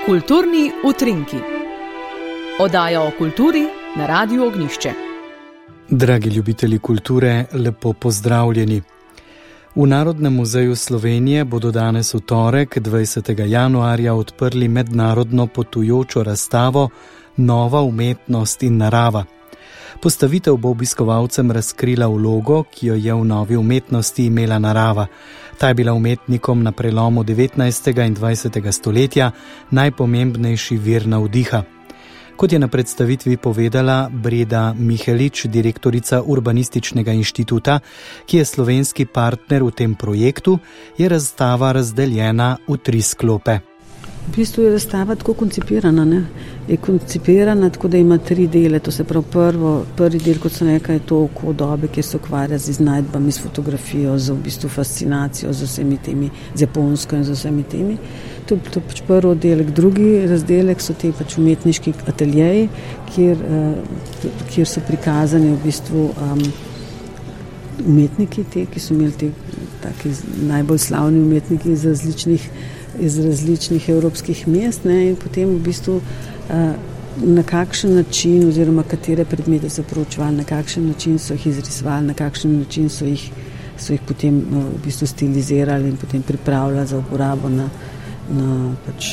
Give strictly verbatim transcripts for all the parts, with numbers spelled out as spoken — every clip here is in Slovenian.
Kulturni utrinki. Oddaja o kulturi na Radiu Ognjišče. Dragi ljubitelji kulture, lepo pozdravljeni. V Narodnem muzeju Slovenije bodo danes v torek, dvajsetega januarja, odprli mednarodno potujočo razstavo Nova umetnost in narava. Postavitev bo obiskovalcem razkrila vlogo, ki jo je v novi umetnosti imela narava. Ta je bila umetnikom na prelomu devetnajstega in dvajsetega stoletja najpomembnejši vir navdiha. Kot je na predstavitvi povedala Breda Mihelič, direktorica Urbanističnega inštituta, ki je slovenski partner v tem projektu, je razstava razdeljena v tri sklope. V bistvu je razstava tako koncipirana, ne? Je koncipirana tako, da ima tri dele. To se pravi prvo, prvi del, kot sem rekla, je to oko dobe, ki se ukvarja z iznajdbami, s fotografijo, z v bistvu fascinacijo, z vsemi temi, z Japonsko in z vsemi temi. To je pač prvi oddelek. Drugi razdelek so te pač umetniški ateljeji, kjer, kjer so prikazani v bistvu um, umetniki, te, ki so imeli te taki najbolj slavni umetniki iz različnih iz različnih evropskih mest, ne, in potem v bistvu uh, na kakšen način oziroma katere predmete so proučevali, na kakšen način so jih izrisovali, na kakšen način so jih, so jih potem uh, v bistvu stilizirali in potem pripravljali za uporabo na, na pač,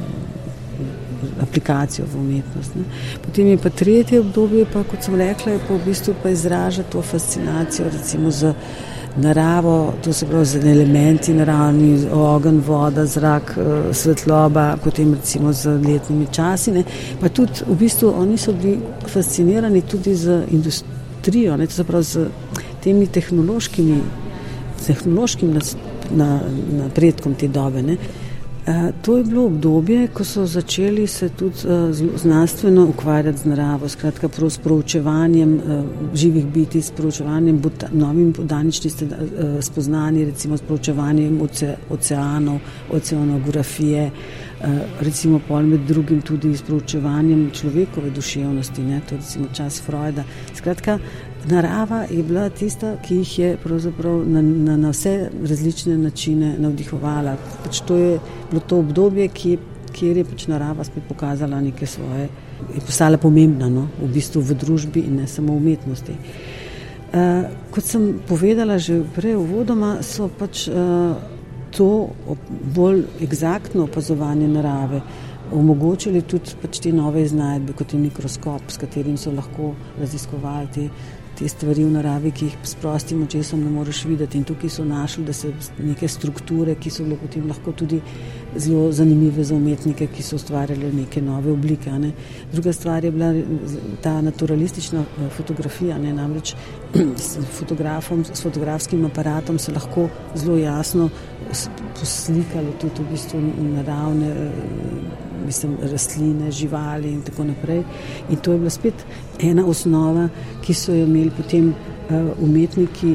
uh, aplikacijo v umetnost. Ne. Potem je pa tretje obdobje, pa kot sem rekla, je pa v bistvu pa izraža to fascinacijo recimo z naravo, to se pravi z elementi naravni, ogenj, voda, zrak, svetloba, potem recimo z letnimi časi. Ne. Pa tudi v bistvu oni so bili fascinirani tudi z industrijo, ne, to se pravi z temi tehnološkimi, tehnološkim napredkom te dobe. Ne. Uh, to je bilo obdobje, ko so začeli se tudi uh, znanstveno ukvarjati z naravo, skratka s proučevanjem uh, živih bitij, s proučevanjem bota, novim botaničnih uh, spoznanji, recimo s proučevanjem oce, oceanov, oceanografije, uh, recimo pol med drugim tudi s proučevanjem človekove duševnosti, ne, to je recimo čas Freuda. Skratka, narava je bila tista, ki jih je pravzaprav na, na, na vse različne načine navdihovala. Pač to je bilo to obdobje, ki, kjer je pač narava spet pokazala neke svoje, je postala pomembna, no, v bistvu v družbi in ne samo v umetnosti. Uh, kot sem povedala že prej uvodoma, so pač uh, to bolj eksaktno opazovanje narave omogočili tudi pač te nove iznajdbe, kot je mikroskop, s katerim so lahko raziskovali te te stvari v naravi, ki jih s prostim očesom ne moreš videti, in tukaj so našli, da se neke strukture, ki so bile potem lahko tudi zelo zanimive za umetnike, ki so ustvarjali neke nove oblike. Ne. Druga stvar je bila ta naturalistična fotografija, ne, namreč s fotografom, s fotografskim aparatom se lahko zelo jasno poslikali tudi v bistvu naravne mislim, rastline, živali in tako naprej. In to je bila spet ena osnova, ki so jo imeli potem uh, umetniki,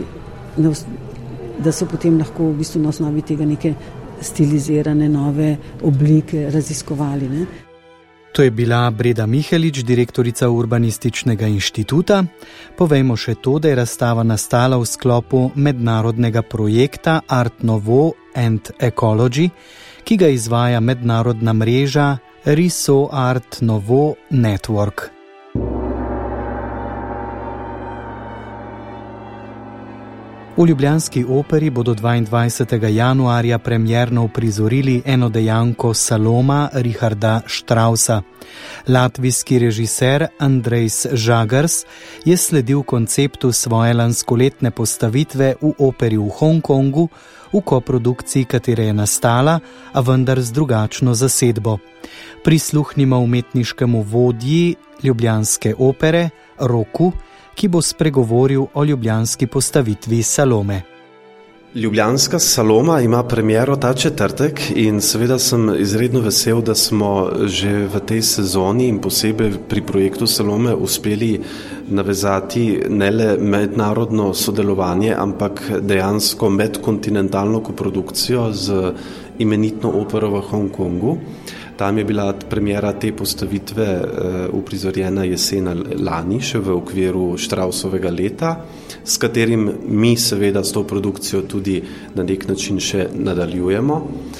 da so potem lahko v bistvu na osnovi tega neke stilizirane nove oblike raziskovali. Ne. To je bila Breda Mihelič, direktorica Urbanističnega inštituta. Povejmo še to, da je razstava nastala v sklopu mednarodnega projekta Art Nouveau and Ecology, ki ga izvaja mednarodna mreža Riso Art Nouveau Network. V ljubljanski operi bodo dvaindvajsetega januarja premierno uprizorili enodejanko Saloma Richarda Straussa. Latvijski režiser Andrejs Žagars je sledil konceptu svoje lanskoletne postavitve v operi v Hongkongu, v koprodukciji, katere je nastala, a vendar z drugačno zasedbo. Prisluhnimo umetniškemu vodji ljubljanske opere, Roku, ki bo spregovoril o ljubljanski postavitvi Salome. Ljubljanska Saloma ima premiero ta četrtek in seveda sem izredno vesel, da smo že v tej sezoni in posebej pri projektu Salome uspeli navezati ne le mednarodno sodelovanje, ampak dejansko medkontinentalno koprodukcijo z imenitno opero v Hongkongu. Tam je bila premiera te postavitve uprizorjena jesena lani, še v okviru Straussovega leta, s katerim mi seveda s to produkcijo tudi na nek način še nadaljujemo.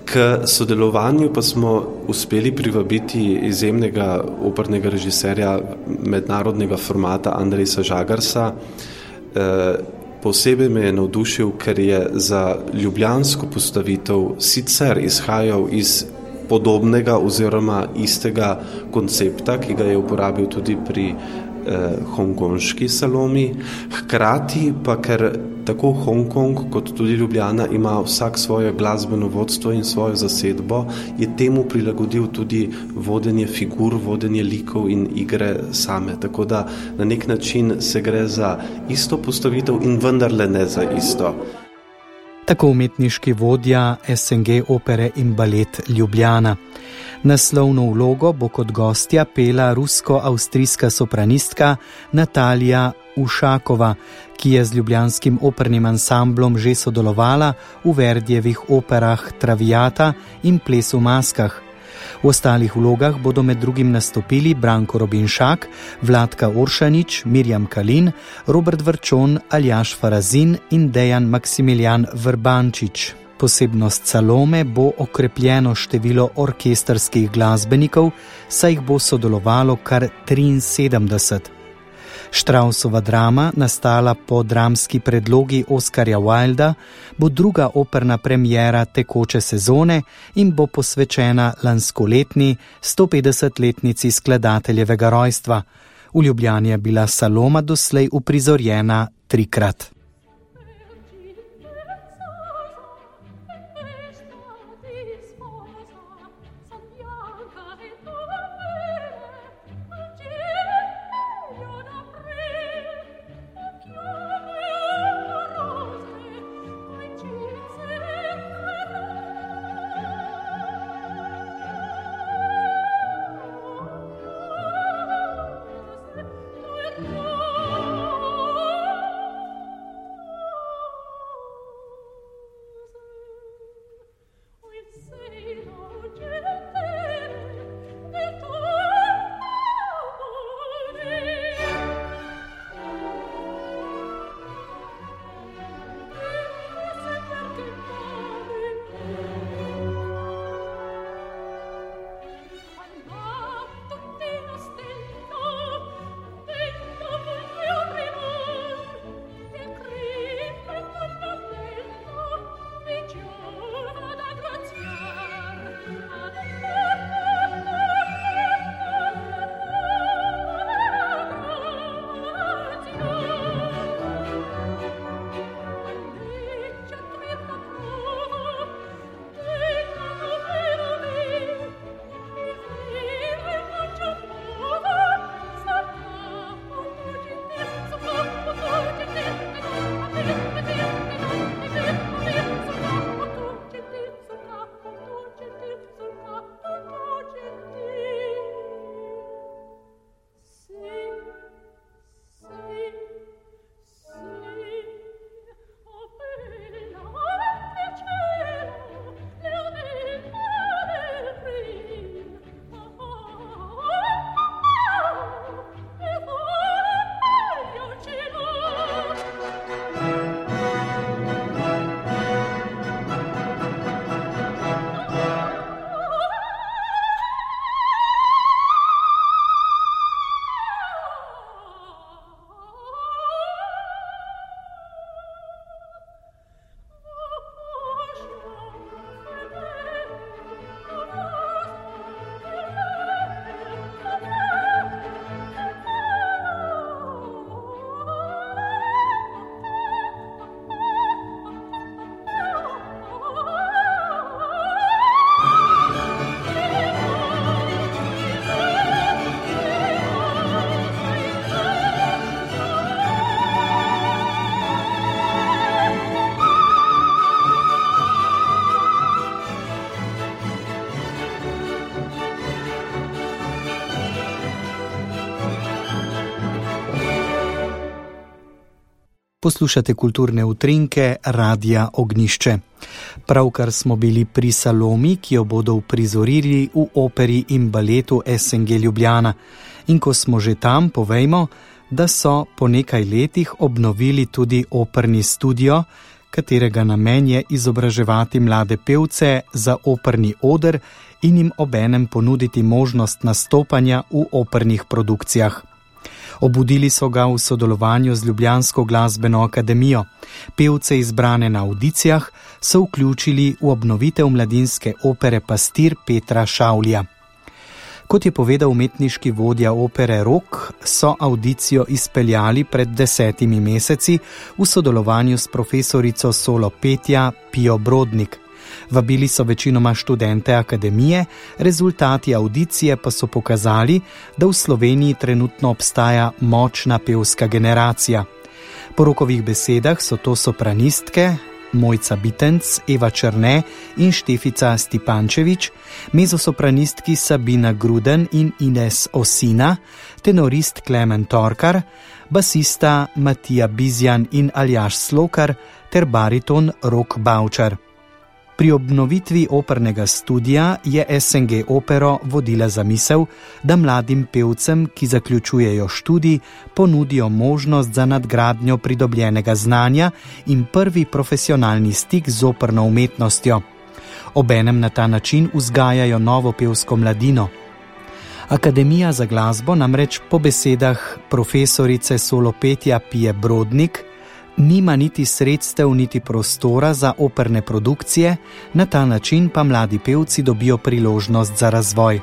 K sodelovanju pa smo uspeli privabiti izjemnega opernega režiserja mednarodnega formata Andrejsa Žagarsa. Posebej me je navdušil, ker je za ljubljansko postavitev sicer izhajal iz podobnega oziroma istega koncepta, ki ga je uporabil tudi pri eh, hongkonški Salomi. Hkrati pa, ker tako Hongkong kot tudi Ljubljana ima vsak svoje glasbeno vodstvo in svojo zasedbo, je temu prilagodil tudi vodenje figur, vodenje likov in igre same. Tako da na nek način se gre za isto postavitev in vendarle ne za isto. Tako umetniški vodja S N G opere in balet Ljubljana. Naslovno vlogo bo kot gostja pela rusko-avstrijska sopranistka Natalija Ušakova, ki je z ljubljanskim opernim ansamblom že sodelovala v Verdijevih operah Traviata in Ples v maskah. V ostalih vlogah bodo med drugim nastopili Branko Robinšak, Vladka Oršanič, Mirjam Kalin, Robert Vrčon, Aljaž Farazin in Dejan Maksimilijan Vrbančič. Posebnost Salome bo okrepljeno število orkestrskih glasbenikov, saj jih bo sodelovalo kar triinsedemdeset. Štrausova drama, nastala po dramski predlogi Oskarja Wilda, bo druga operna premiera tekoče sezone in bo posvečena lanskoletni stopetdesetletnici skladateljevega rojstva. V Ljubljani je bila Saloma doslej uprizorjena trikrat. Poslušate kulturne utrinke Radia Ognjišče. Pravkar smo bili pri Salomi, ki jo bodo uprizorili v operi in baletu S N G Ljubljana. In ko smo že tam, povejmo, da so po nekaj letih obnovili tudi operni studio, katerega namen je izobraževati mlade pevce za operni oder in jim obenem ponuditi možnost nastopanja v opernih produkcijah. Obudili so ga v sodelovanju z Ljubljansko glasbeno akademijo. Pevce izbrane na audicijah so vključili v obnovitev mladinske opere Pastir Petra Šavlja. Kot je povedal umetniški vodja opere Rok, so audicijo izpeljali pred desetimi meseci v sodelovanju s profesorico solo petja Pijo Brodnik. Vabili so večinoma študente akademije, rezultati audicije pa so pokazali, da v Sloveniji trenutno obstaja močna pevska generacija. Po Rokovih besedah so to sopranistke Mojca Bitenc, Eva Černe in Štefica Stipančevič, mezosopranistki Sabina Gruden in Ines Osina, tenorist Klemen Torkar, basista Matija Bizjan in Aljaž Slokar ter bariton Rok Bavčar. Pri obnovitvi opernega studia je S N G opero vodila zamisel, da mladim pevcem, ki zaključujejo študij, ponudijo možnost za nadgradnjo pridobljenega znanja in prvi profesionalni stik z operno umetnostjo. Obenem na ta način vzgajajo novo pevsko mladino. Akademija za glasbo namreč po besedah profesorice solo petja Pije Brodnik nima niti sredstev, niti prostora za operne produkcije, na ta način pa mladi pevci dobijo priložnost za razvoj.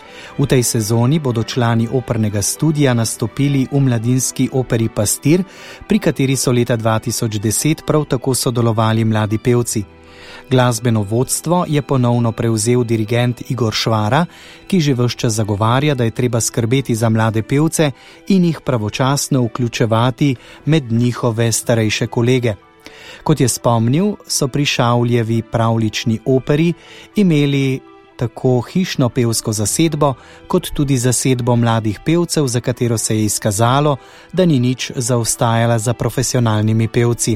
V tej sezoni bodo člani opernega studija nastopili v mladinski operi Pastir, pri kateri so leta dva tisoč deset prav tako sodelovali mladi pevci. Glasbeno vodstvo je ponovno prevzel dirigent Igor Švara, ki že ves čas zagovarja, da je treba skrbeti za mlade pevce in jih pravočasno vključevati med njihove starejše kolege. Kot je spomnil, so pri Šavljevi pravljični operi imeli tako hišno pevsko zasedbo, kot tudi zasedbo mladih pevcev, za katero se je izkazalo, da ni nič zaostajala za profesionalnimi pevci.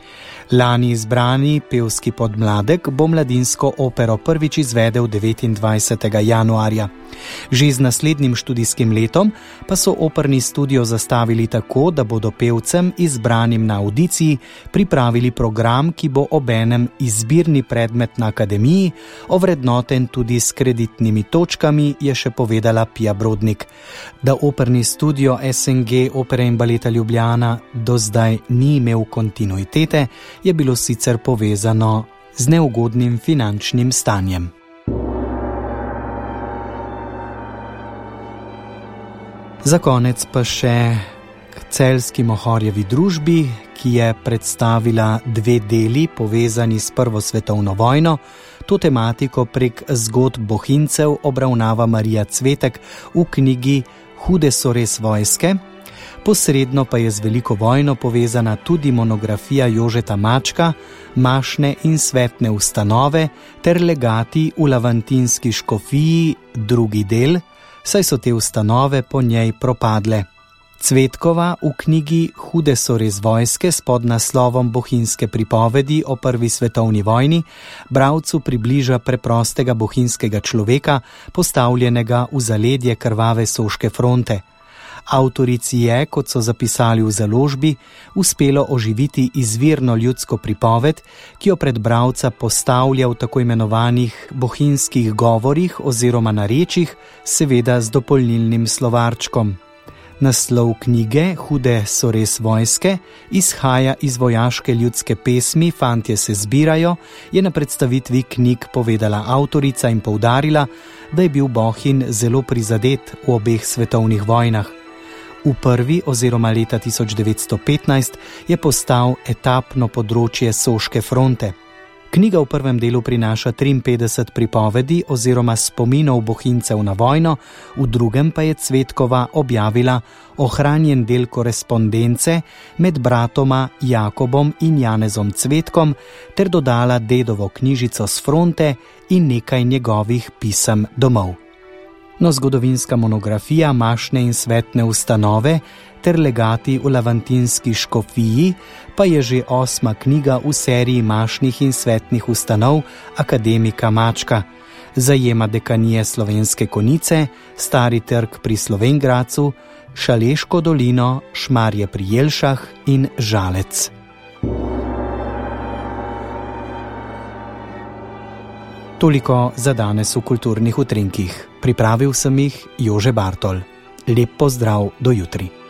Lani izbrani pevski podmladek bo mladinsko opero prvič izvedel devetindvajsetega januarja. Že z naslednjim študijskim letom pa so operni studio zastavili tako, da bodo pevcem izbranim na audiciji pripravili program, ki bo obenem izbirni predmet na akademiji, ovrednoten tudi s kreditnimi točkami, je še povedala Pija Brodnik. Da operni studio S N G Opere in baleta Ljubljana do zdaj ni imel kontinuitete, je bilo sicer povezano z neugodnim finančnim stanjem. Za konec pa še k celjski Mohorjevi družbi, ki je predstavila dve deli povezani s Prvo svetovno vojno. To tematiko prek zgodb bohincev obravnava Marija Cvetek v knjigi Hude so res vojske. Posredno pa je z veliko vojno povezana tudi monografija Jožeta Mačka, Mašne in svetne ustanove ter legati v Lavantinski škofiji, drugi del, saj so te ustanove po njej propadle. Cvetkova v knjigi Hude so res vojske s podnaslovom Bohinjske pripovedi o prvi svetovni vojni bralcu približa preprostega bohinjskega človeka, postavljenega v zaledje krvave Soške fronte. Avtorici je, kot so zapisali v založbi, uspelo oživiti izvirno ljudsko pripoved, ki jo pred bralca postavlja v tako imenovanih bohinjskih govorih oziroma narečjih, seveda z dopolnilnim slovarčkom. Naslov knjige Hude so res vojske izhaja iz vojaške ljudske pesmi Fantje se zbirajo, je na predstavitvi knjig povedala avtorica in poudarila, da je bil Bohinj zelo prizadet v obeh svetovnih vojnah. V prvi oziroma leta tisoč devetsto petnajst je postal etapno področje Soške fronte. Knjiga v prvem delu prinaša triinpetdeset pripovedi oziroma spominov bohinjcev na vojno, v drugem pa je Cvetkova objavila ohranjen del korespondence med bratoma Jakobom in Janezom Cvetkom ter dodala dedovo knjižico s fronte in nekaj njegovih pisem domov. No, zgodovinska monografija Mašne in svetne ustanove ter legati v Lavantinski škofiji pa je že osma knjiga v seriji mašnih in svetnih ustanov akademika Mačka. Zajema dekanije Slovenske Konjice, Stari trg pri Slovenj Gradcu, Šaleško dolino, Šmarje pri Jelšah in Žalec. Toliko za danes v kulturnih utrinkih. Pripravil sem jih Jože Bartol. Lep pozdrav do jutri.